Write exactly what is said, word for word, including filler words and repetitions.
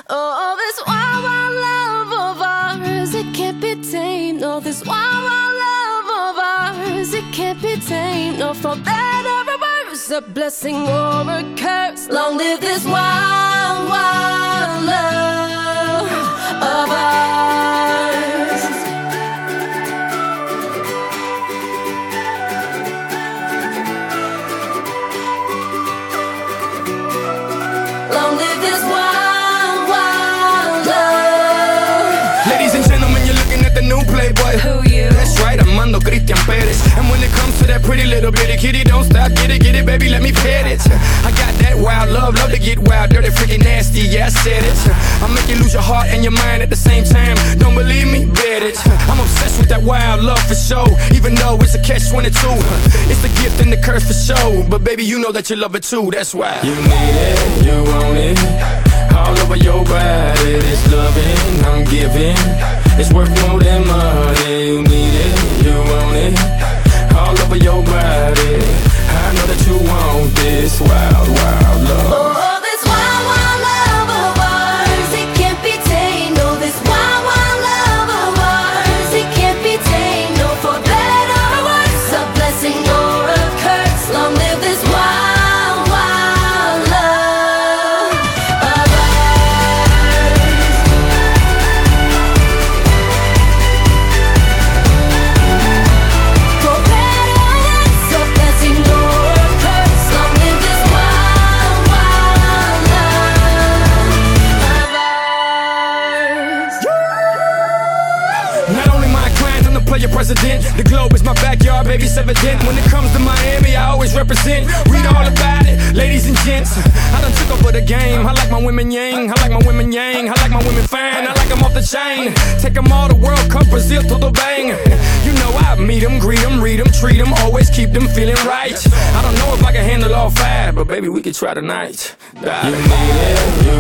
Oh, this wild, wild love of ours, it can't be tamed. No, this wild, wild love of ours, it can't be tamed. No, for better or worse, a blessing or a curse. Long live this wild, wild love of ours. Long live this wild, wild love. Ladies and gentlemen, you're looking at the new Playboy. Who you? That's right, Armando Christian Perez. And when it comes to that pretty little bitty kitty, don't stop, get it, get it, baby, let me pet it. I got that wild love, love to get wild, dirty, freaking nasty, yeah, I said it. I'll make you lose your heart and your mind at the same time. Don't believe me? Bet it. I'm obsessed with that wild love for sure, even though it's a catch twenty-two. It's the gift and the curse for sure, but baby, you know that you love it too, that's why. You need it, you want it, all over your body. This loving I'm giving, it's worth more than money. You need it, you want it, all over your body. I know that you want this wild, wild love. Oh, this wild, wild love of ours, it can't be tamed. No, this wild, wild love of ours, it can't be tamed. No, for better or worse, a blessing or a curse. Long live this wild, wild love of ours. For better or worse, a blessing or a curse. Long live this wild, wild love of ours. Not only my client, I'm the player president. The globe is my backyard, baby, it's evident. When it comes to Miami, I always represent. Read all about it, ladies and gents. I done took over the game. I like my women yang, I like my women yang, I like my women fine, I like them off the chain. Take them all to World Cup, Brazil to the bang. You know I meet them, greet them, read them, treat them, always keep them feeling right. I don't know if I can handle all five, but baby, we could try tonight. You need it, you